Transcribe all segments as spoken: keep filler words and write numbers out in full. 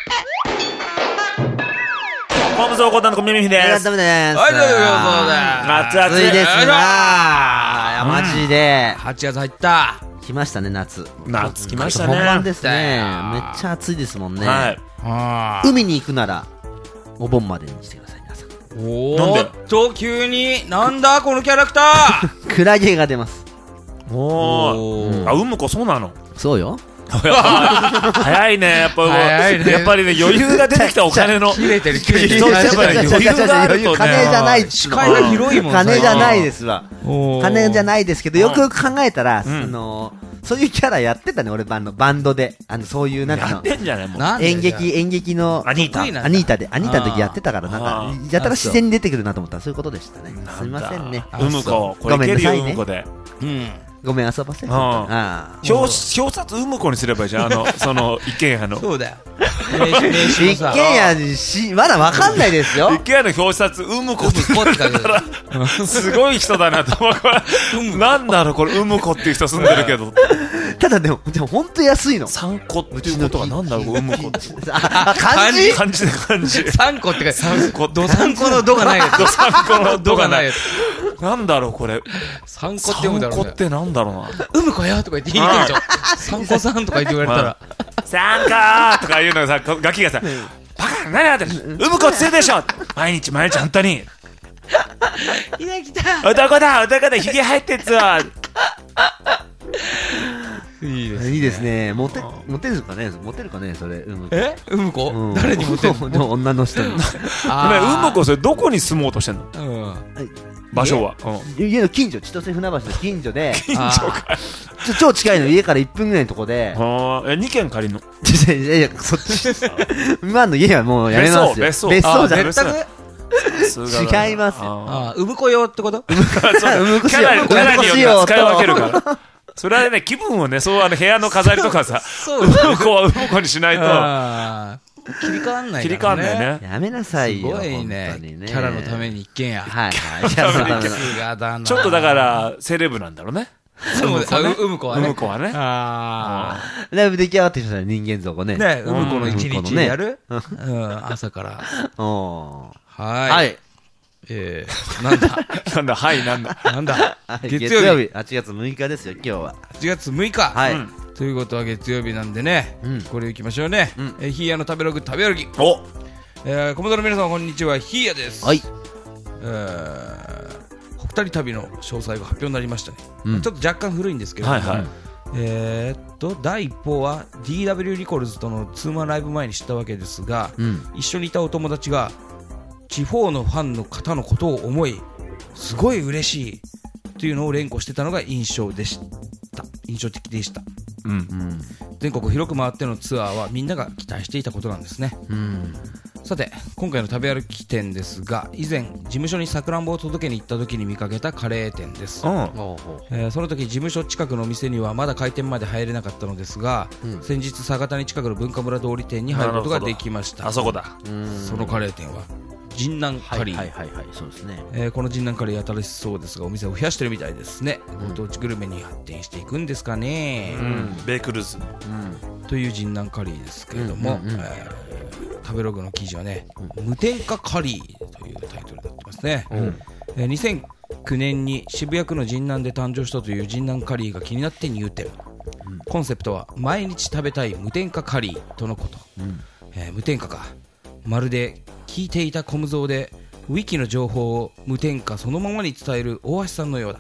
コムゾーコタの小耳です。 ありがとうございます。 はい、どうぞだ。 熱々 暑いですな。いやマジではちがつ入った。 来ましたね、夏。 夏来ましたね。 本番ですね。めっ来たよちゃ暑いですもんね。 はい。 あー海に行くならお盆までにしてください、皆さん。 おなんでーっと、急に、なんだこのキャラクター。 クラゲが出ます。 おー。 おーあ、うむこそうなの。 そうよ。 早いね、やっぱ。 早いねやっぱりね、余裕が出てきたお金の。 切れてる、切れてる。 人やっぱり余裕があるとね。 金じゃないっつうの視界が広いもん。 金じゃないですわ。 おー金じゃないですけど、よくよく考えたら、 んそのそういうキャラやってたね、俺バンドバンドで、あのそういうなんかやっのてんじゃないもう。 なんで演劇演劇のアニータ得意なんだアニータでアニータの時やってたから、なんかあーやたら自然に出てくるなと思ったらそういうことでしたね。すみませんね。 あうむこ、これいけるよ、うむこで。 うん。 ごめん、遊ばせ。 ああ表表札うむこにすればいいじゃん、あの、その、一軒家の。 そうだよ。名刺名刺一もさ軒家にしまだわかんないですよ。 一軒家の表札うむこってうむこって書いてあるすごい人だなと思う。これなんだろう、これうむこっていう人住んでるけど。 ただでもでも本当安いの。 三個っていうことはなんだろう、うむこって。 あ、漢字漢字で漢字。 三個って書いてある。 三個。 ど三個のどがないやつ。 ど三個のどがないやつ。 なんだろう、これ。 三個って読むだろうね。 三個ってなんだろうな。 うむこよとか言って言いにくいでしょ。三個さんとか言って言われたら。 三個とか言うのがさ、ガキがさ、バカ何やってるうむこって言うでしょ毎日毎日本当に。 いや、来た。 男だ男だ、ひげ生えてっつわ。 いいです。 いいですね。モテモテるかね、モテるかね、それ。うんえうむこうん誰にモテるのでも女の人に。 ごめん、うむこそれどこに住もうとしてんのうん。 場所は。 家の近所、千歳船橋の近所で、 近所か。 ちょ超近いの、家からいっぷんぐらいのとこで。 はあ、え、に軒借りんのいやいや、そっち。今の家はもうやめますよ。 別荘別荘じゃない。 別宅違いますよあああ、うむこよってことーそううむこしようキャラキャラによって使い分けるかうむら。それはね、気分をね、そう、あの、部屋の飾りとかさ、 そううむこはうむこにしないと、 あー切り替わんない切り替わんないね。 やめなさいすよ。 ごいね本当にねキャラのために一軒家。 はいはい。キャラのために。 さすがだな。 ちょっとだから、セレブなんだろうね。 そうです。あううむこはね。 うむこはね。 あだいぶ出来上がってきましたね、人間像がね。 あ。ね、うむこの一うんうん日やるうん、朝から。 おーはい。 は。い。 えー、なんだなんだ、はい、なんだ。 なんだはい月曜日。 はちがつむいかですよ、今日は。 はちがつむいか。 はい。 うんということは月曜日なんでねうん、 これ行きましょうねうん。 えー、ヒーヤの食べログ食べ歩き。 おえー、コモドの皆さん、こんにちは。ヒーヤです。 はい。 えー、北二人旅の詳細が発表になりましたね。 うんちょっと若干古いんですけども、 はいはい。 えーっと第一報は ディーダブリュー リコルズとのツーマンライブ前に知ったわけですが、 うん。 一緒にいたお友達が地方のファンの方のことを思いすごい嬉しいというのを連呼してたのが印象でした印象的でした。 うん。 うん。 全国広く回ってのツアーはみんなが期待していたことなんですね。 うん。 さて今回の食べ歩き店ですが、以前事務所にさくらんぼを届けに行った時に見かけたカレー店です。 うん。 おうほえーその時事務所近くのお店にはまだ開店まで入れなかったのですが、 うん先日酒谷近くの文化村通り店に入ることができました。 あそこだ。 う。うんそのカレー店は神南カリー、 はいはいはいはい、そうですね。 えーこの神南カレー新しそうですがお店を増やしてるみたいですね。ご当地グルメに発展していくんですかね、 うん。ベークルーズ。 うん。 という神南カリーですけれども、 うんうんうんえー食べログの記事はね、無添加カリーというタイトルになってますね、 んえーにせんきゅうねんに渋谷区の神南で誕生したという神南カリーが気になって入店、コンセプトは毎日食べたい無添加カリーとのこと、 うん。 えー無添加か、まるで聞いていたコムゾーでウィキの情報を無添加そのままに伝える大橋さんのようだ。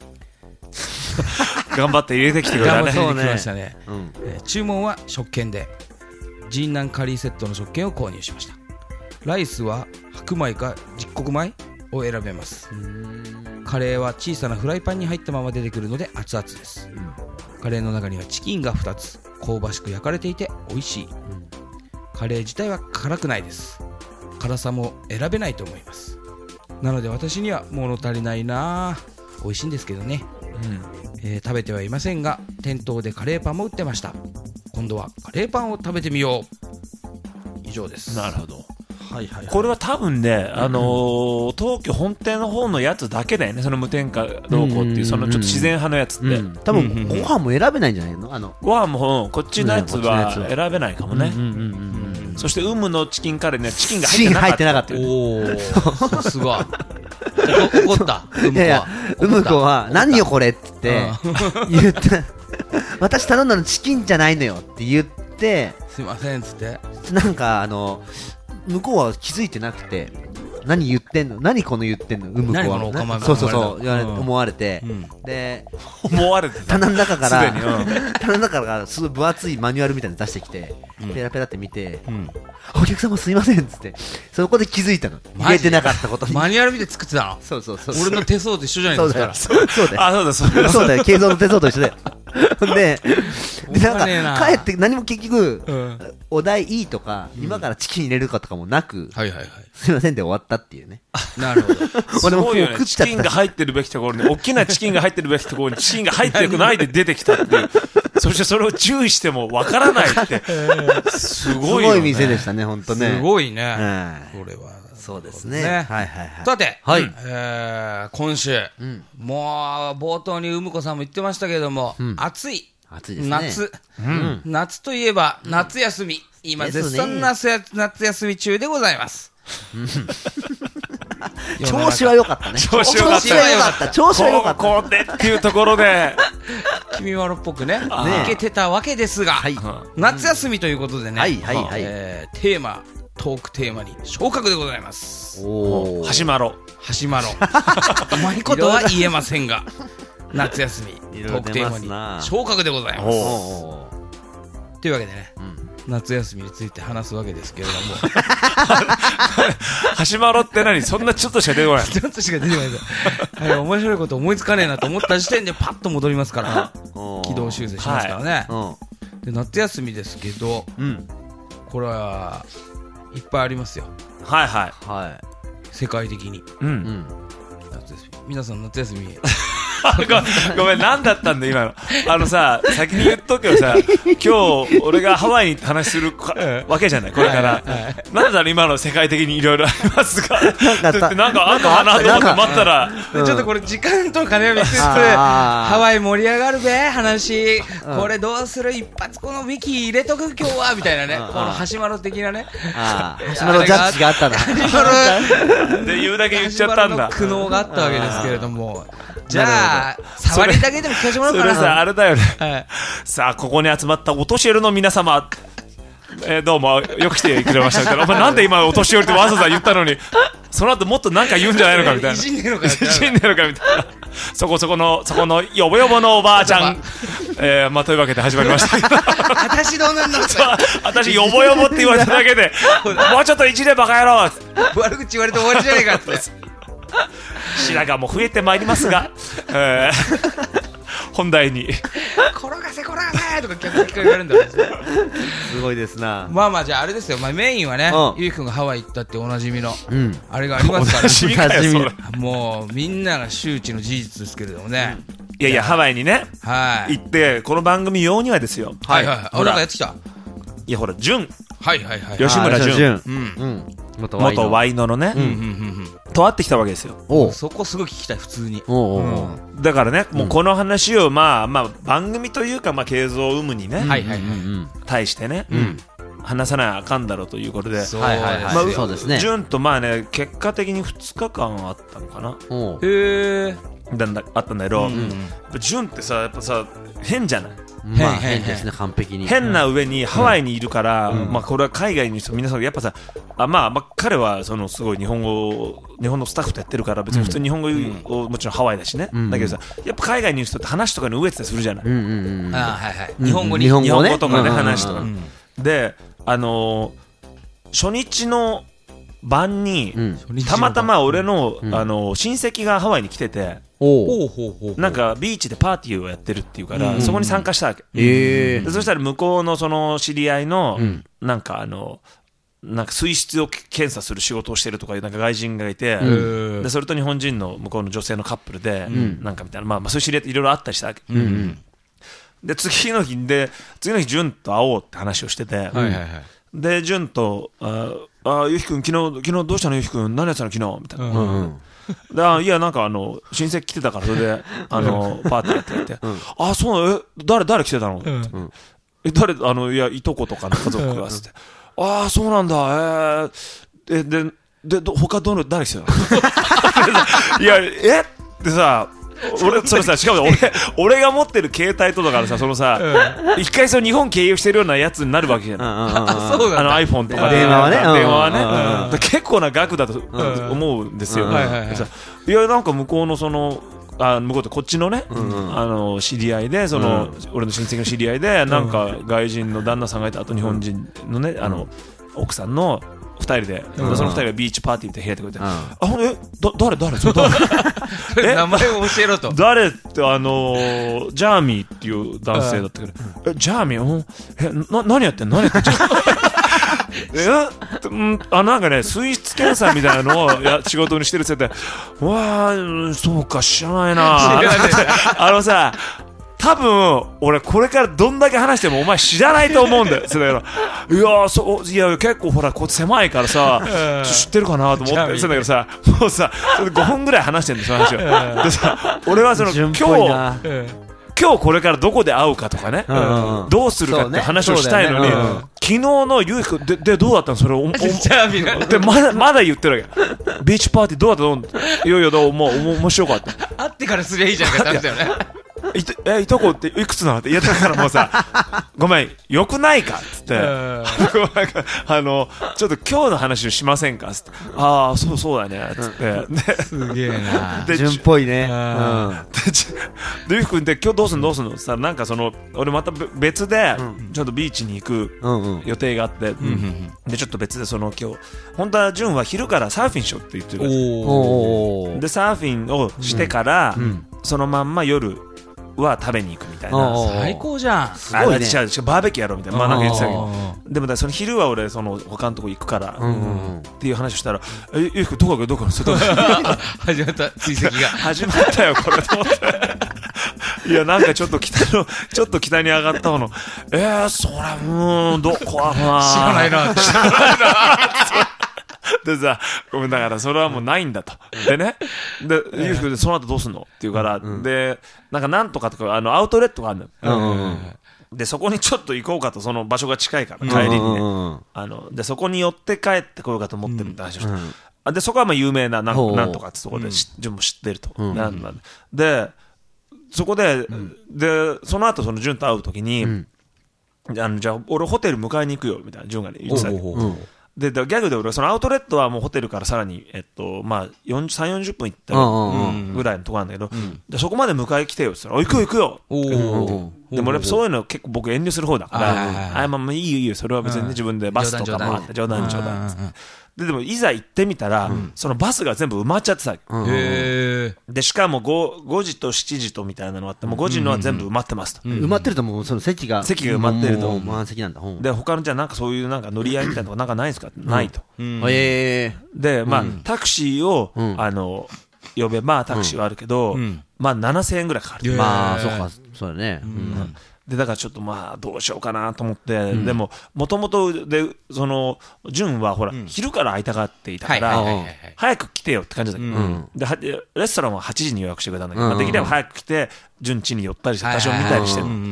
頑張って入れてきてくれたね。 頑張ってきましたね、 うん。 えー注文は食券で神南カリーセットの食券を購入しました。ライスは白米か十穀米を選べます。カレーは小さなフライパンに入ったまま出てくるので熱々です、カレーの中にはチキンがふたつ香ばしく焼かれていて美味しい、カレー自体は辛くないです。辛さも選べないと思います。なので私には物足りないなぁ。美味しいんですけどね、えー食べてはいませんが店頭でカレーパンも売ってました。今度はカレーパンを食べてみよう。以上です。 なるほど。 はいはい。 これは多分ね、あのー東京本店の方のやつだけだよね、その無添加どうこうっていう、そのちょっと自然派のやつって。 うん。多分、ご飯も選べないんじゃないのあの、 ご飯もこっちのやつはねこっちのやつは選べないかもね。 うんうんうんうん。 そして有無のチキンカレーねチキンがチキン入ってなかっったた。 おー、さすが。お怒った。 いやいや、うむこは何よこれって言って言った私頼んだのチキンじゃないのよって言って、 すいませんっつって。 なんかあの向こうは気づいてなくて、何言ってんの、何この言ってんの、うむこ何このおかまはそうそうそううん言われ思われて、 うんで思われてた棚の中からすでにうん棚の中からすごい分厚いマニュアルみたいなの出してきて、 うんペラペラって見て、 うんお客様すいませんっつって、そこで気づいたの、入れてなかったことに。 マニュアル見て作ってたの。 そうそうそう、 俺の手相と一緒じゃないそうですかだよ、そうだよ、 あそうだそうだそうだよ、慶三の手相と一緒だよ。で、でなんおかねえなか帰って何も結局、 うんお題いいとか、今からチキン入れるかとかもなく、 はいはいはい。 すいませんで終わったっていうね。 なるほど。 すごいよね俺ももう食っチキンがちゃったし。 入ってるべきところに大きなチキンが入ってるべきところにチキンが入ってないで出てきたっていうそしてそれを注意してもわからないってすすごいよねごい店でしたね、ほんとね。 すごいね。 はいこれは。 そうですね。 ねはいはいはい。 さて、 はいえー今週、 んもう冒頭にうむこさんも言ってましたけれども、 ん暑い。 暑いですね。 夏、 うん夏といえば夏休み、今ですね絶賛夏や夏休み中でございます。 調子は良かったね。 調子良かった調子は良かった。調子は良かった。 こうでっていうところで君まろっぽくね、 ねいけてたわけですが、 はい。 夏休みということでね、 はいはいはいえーテーマ、トークテーマに昇格でございます。 おー。 はしまろ橋まろ。うまいことは言えませんが、夏休み、 いろいろトークテーマ出ますなに昇格でございます。 おー。 というわけでね、 うん夏休みについて話すわけですけれども、 はしまろって何そんなちょっとしか出てこないちょっとしか出てこないですはい、面白いこと思いつかねえなと思った時点でパッと戻りますから、 おー軌道修正しますからね。 うで夏休みですけど、 ん。うん。 これはいっぱいありますよ、 はいはいは世界的に。 うい。うんん。 夏休み、皆さん夏休みごごめん何だったんだ今のあのさ先に言っとくけどさ今日俺がハワイに話するかわけじゃないこれからなんだろう今の世界的にいろいろありますがなんかってなんかあんのかなと思って待ったらでちょっとこれ時間との兼ね合い見つつ、 あーハワイ盛り上がるべ話、 うんこれどうする一発このウィキ入れとく今日はみたいなね、 うんこの橋丸的なね、 ああ、橋本ジャッジがあったな。 橋丸で言うだけ言っちゃったんだ橋丸の苦悩があったわけですけれども、じゃあ触りだけでも聞かせてもらおうかな。 それさあれだよねはいさあここに集まったお年寄りの皆様えーどうもよく来てくれましたみたいなお前なんで今お年寄りってわざわざ言ったのにその後もっとなんか言うんじゃないのかみたいないじんねえのかよっていじんねえのかみたいなそこそこのそこのよぼよぼのおばあちゃんえーまあというわけで始まりましたけど私どうなんだそう私よぼよぼって言われただけでもうちょっと一年バカ野郎悪口言われて終わりじゃねえかって白髪も増えてまいりますが、えー本題に転がせ転がせとか客に聞かれるんだよすごいですな。 まあまあじゃああれですよ、まあ、メインはね、 うんゆうきくんがハワイ行ったっておなじみのうん。 あれがありますから、 同じみかよそれもうみんなが周知の事実ですけれどもね、 いやいやハワイにねはい行ってこの番組用にはですよはいはいはい、あほらなんかやってきた、 いやほら潤はいはいはい、 吉村潤うんうん。元元ワイノのね、 うんうんうんと会ってきたわけですよおううん、そこすごい聞きたい普通に。 おうおうおう。 だからね、もうこの話をまあまあ番組というかまあ継像を生むにね、 はいはいはい、 うん対してね、 ん話さなあかんだろうということで、 そうはいはいはいまあそうですね潤とまあね結果的にふつかかんあったのかなおう。 へえ、 だんだあったんだけど、 うんうんやっぱ潤ってさやっぱさ変じゃないまあ変変ですね、完璧に。 変な上にハワイにいるから、 うんまあこれは海外の人皆さんやっぱさあ、まあ、まあ彼はそのすごい日本語を日本のスタッフとやってるから別に普通に日本語をもちろんハワイだしね、 うんだけどさやっぱ海外にいる人って話とかに飢えてたりするじゃない、 うんうんうん。 あはいはい、 うん日本語に日本日本語とかね、 うん話とか、 うんであのー初日の晩に、 うん。 たまたま俺の、 うんあのー親戚がハワイに来てておう。 ほうほうほう、 なんかビーチでパーティーをやってるっていうから、 うんそこに参加したわけ、 ええで。そしたら向こうのその知り合いの、 うんなんかあのなんか水質を検査する仕事をしてるとかいうなんか外人がいて、 うんでそれと日本人の向こうの女性のカップルで、 んなんかみたいな、まあ、まあそういう知り合いっていろいろあったりしたわけ、 うんうん。 で次の日で次の日潤と会おうって話をしてて、 はいはいはい、 で潤とああゆうひくん昨日昨日どうしたのゆうひくん何やってたの昨日みたいな、 うんうんうん。 であいやなんかあの親戚来てたからそれであのパーティーやって言って、あそうえ誰誰来てたの、ってんえ誰あのいやいとことかの家族がつって、 ああそうなんだ、えー、えででど他どの誰ですよいやえってさ俺それさしかも俺俺が持ってる携帯とだからさそのさ、うん、一回その日本経由してるようなやつになるわけじゃない。あの iPhone とか電話はね電話はね、うん、結構な額だと思うんですよ。いやなんか向こうのそのあ向こうとこっちのね、うん、あの知り合いでその、うん、俺の親戚の知り合いでなんか外人の旦那さんがいたあと日本人のね、うん、あの奥さんのふたりで、うん、そのふたりがビーチパーティーって部屋でくれて、うん、あほんえだ誰誰それ誰え名前を教えろと誰ってあのー、ジャーミーっていう男性だったけど、うん、えジャーミー、うん、えな何やってん何やってんえうんあなんかね水質検査みたいなのをや仕事にしてるって言ってわあそうか知らないなあのさ多分俺これからどんだけ話してもお前知らないと思うんだよ。それだからいやそういや結構ほらこう狭いからさ知ってるかなと思ってそうだけどさもうさごふんぐらい話してるんですよ話を。でさ俺はその今日今日これからどこで会うかとかね、うんうん、どうするかって話をしたいのに、ねねうん、昨日のゆうひくんででどうだったのそれおおでまだまだ言ってるわけ。ビーチパーティーどうだったの？いやいやどうもう面白かった。 会ってからすりゃいいじゃんかって言ったよね。 いとえいとこっていくつなのっていやだからもうさごめんよくないかっつってあのちょっと今日の話をしませんかっつってああそうそうだねっつってすげえな純っぽいね。 でゆうひくんって今日どうすんのどうすんのってさなんかその俺また別でちょっとビーチに行く予定があってでちょっと別でその今日本当は純は昼からサーフィンしようって言ってるからでサーフィンをしてからそのまんま夜は食べに行くみたいな。 最高じゃん。 すごいね。 あ違うバーベキューやろうみたいな。まあなんか言ってたけど。でもだその昼は俺その他のとこ行くから、うんうん、っていう話をしたらえゆうひくんどこかどこかそれ始まった追跡が始まったよこれと思っていやなんかちょっと北のちょっと北に上がったのえー、それうんどこはまあ知らないな知らないなでさごめんだからそれはもうないんだとでねでゆうひくんでその後どうすんのって言うから、うん、でなんかなんとかとかあのアウトレットがあるのよ、うんうんうん、でそこにちょっと行こうかとその場所が近いから帰りにね、うんうん、あのでそこに寄って帰ってこようかと思ってるって話をして、うんうん、でそこはまあ有名ななんなんとかってところで自分も知ってると、うん、なんなんでそこで、うん、でその後その潤と会う時に、うん、あのじゃあ俺ホテル迎えに行くよみたいな潤がね言ってたけどでギャグで俺そのアウトレットはもうホテルからさらに、えっとまあ、さんじゅう、よんじゅっぷん行ったぐらいのところなんだけど、うん、でそこまで迎え来てよって言ったら行くよ行くよってでも俺そういうの結構僕遠慮する方だからあまあいいよいいよそれは別に、ね、自分でバスとかもあって冗談冗談っつってででもいざ行ってみたら、うん、そのバスが全部埋まっちゃってた、うん、へでしかも 5, ごじとしちじとみたいなのがあってもうごじのは全部埋まってますと、 うんうん、埋まってるともうその席が席が埋まってると満席なんだで他のじゃあなんかそういうなんか乗り合いみたいなのがなんかないんですか、うん、ないと、 うん、へでまあ、うん、タクシーを、うん、あの呼べばタクシーはあるけど、うん、まあななせんえんぐらいかかるまあそうかそうだね、うんうんでだからちょっとまあどうしようかなと思って、うん、でももともとでその潤はほら、うん、昼から会いたがっていたから、はいはいはいはい、早く来てよって感じだけど、うん、でレストランははちじに予約してくれたんだけど、うんまあ、できれば早く来て潤家に寄ったりして多少見たりしてる、はいはいはい、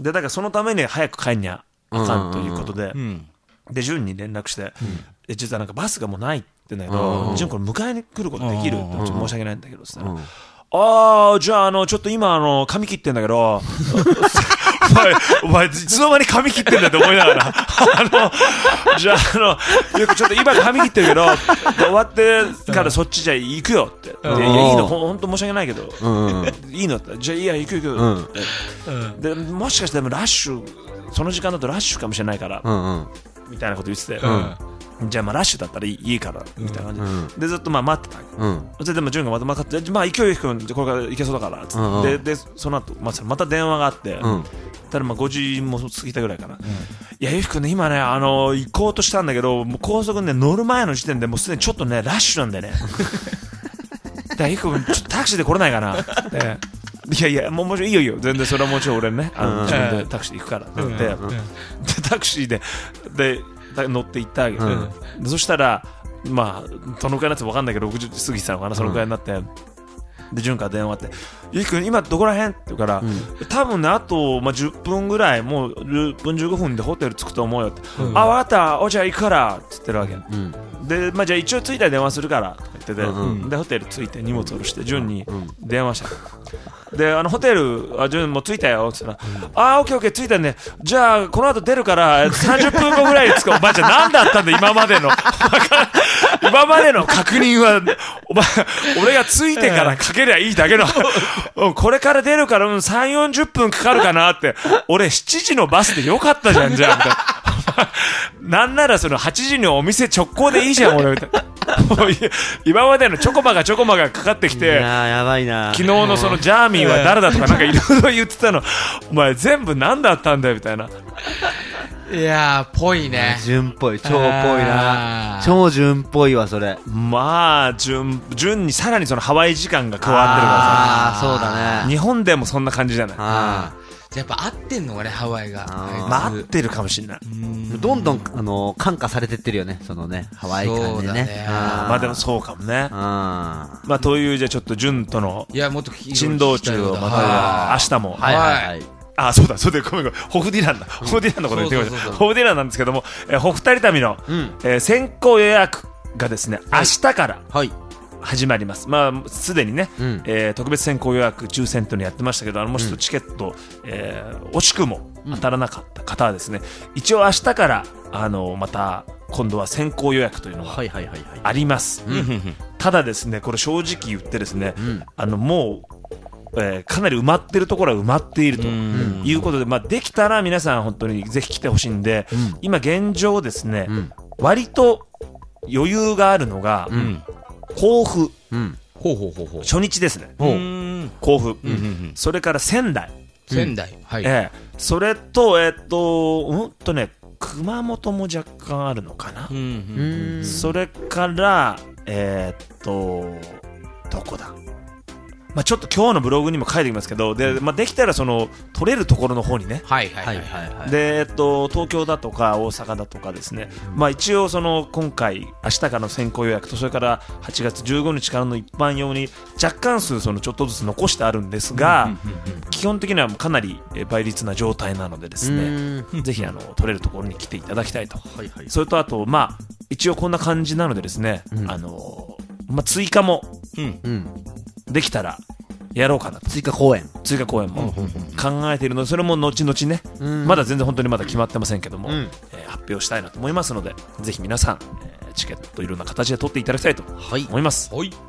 でだからそのために早く帰んにゃあかんということで、うん、で潤に連絡して、うん、実はなんかバスがもうないって言うんだけど潤これ迎えに来ることできるってちょっと申し訳ないんだけどさ、うん、ああじゃああのちょっと今あの髪切ってんだけどお前、お前、いつの間に髪切ってんだって思いながら、あの、じゃあ、あの、よくちょっと今髪切ってるけど、終わってからそっちじゃ行くよって。でいや、いいの、ほんと申し訳ないけど、うん、いいのって、じゃあいいや、行く行くって、うん。で、もしかしてでもラッシュ、その時間だとラッシュかもしれないから、うんうん、みたいなこと言ってて、うんじゃあまあラッシュだったらいい、いいからみたいな感じで、うん、でずっとまあ待ってた、うん、それでも潤がまた待ってまあ勢いよくこれから行けそうだからつって、うんうん、で, でその後、まあ、また電話があって、うん、ただまあごじも過ぎたぐらいかな、うん、いやゆうひくんね今ねあの行こうとしたんだけどもう高速ね乗る前の時点でもうすでにちょっとねラッシュなんでねだからゆうひくんちょっとタクシーで来れないかなっていやいやもうもちろんいいよいいよ全然それはもちろん俺ねあの、うん、自分でタクシーで行くからって言って、うん、でタクシーでで乗って行ったわけ、うん、そしたらまあどのくらいのやつ分かんないけどろくじ過ぎてたのかなそのくらいになって、うん、 で潤から電話あって「ゆうきくん今どこらへん?」って言うから、うん、多分ねあと、まあ、じゅっぷんぐらいもうじゅっぷんじゅうごふんでホテル着くと思うよって、うん、あ分かったおじゃあ行くからって言ってるわけ、うん、で、まあ、じゃあ一応着いたら電話するからとか言ってて、うん、でホテル着いて荷物下ろして潤に電話した、うん、であのホテルあ潤もう着いたよって言ったら、うん、あーオッケーオッケー着いたねじゃあこの後出るからさんじゅっぷんごぐらいに着くお前じゃあ何だったんだ今までの今までの確認はお前俺が着いてからかけりゃいいだけのこれから出るから、うん、さんじゅうよんじゅっぷんかかるかなって俺しちじのバスでよかったじゃんじゃあみたいななんならそのはちじにお店直行でいいじゃん俺みたいな今までのチョコマがチョコマがかかってきていややばいな昨日のそのジャーミーは誰だとかなんかいろいろ言ってたのお前全部何だったんだよみたいないやーぽいね純っぽい超ぽいな超純っぽいわそれまあ純純にさらにそのハワイ時間が加わってるからさああそうだね日本でもそんな感じじゃないあじゃあやっぱ合ってんのかねハワイがまあ合ってるかもしれないどんどんあの感化されてってるよねそのねハワイ感で ね, ねあまあでもそうかもねあまあというじゃあちょっと純との珍道中をまた明日もはいはいはいあそうだそうだごめんごめんホフディランだ、うん、ホフディランのこと言ってくださいホフディランなんですけども、えー、ホフタリ旅の、うんえー、先行予約がですね明日から始まります、はい、まあすでにね、うんえー、特別先行予約抽選というのやってましたけどあのもうちょっとチケット、うんえー、惜しくも当たらなかった方はですね、うん、一応明日からあのまた今度は先行予約というのがあります、ただですねこれ正直言ってですね、うん、あのもうえー、かなり埋まってるところは埋まっているということで、まあ、できたら皆さん本当にぜひ来てほしいんで、うん、今現状ですね、うん、割と余裕があるのが、うん、甲府、うん、ほうほうほうほう初日ですね甲府、うんうんうん、それから仙台仙台、うんはいえー、それとえー、っとうんとね熊本も若干あるのかな、うんうんうん、それからえー、っとどこだまあ、ちょっと今日のブログにも書いてきますけどで、まあ、できたらその取れるところの方にね、はいはいはいはい、でえっと、東京だとか大阪だとかですね、うんまあ、一応その今回明日からの先行予約とそれからはちがつじゅうごにちからの一般用に若干数そのちょっとずつ残してあるんですが、うんうんうんうん、基本的にはかなり倍率な状態なのでですねぜひあの取れるところに来ていただきたいと、はいはい、それとあと、まあ、一応こんな感じなのでですね、うんあのまあ、追加も、うんうんできたらやろうかなと追加公演追加公演も考えているのでそれも後々ね、うん、まだ全然本当にまだ決まってませんけども、うんえー、発表したいなと思いますのでぜひ皆さん、えー、チケットいろんな形で取っていただきたいと思います、はいはい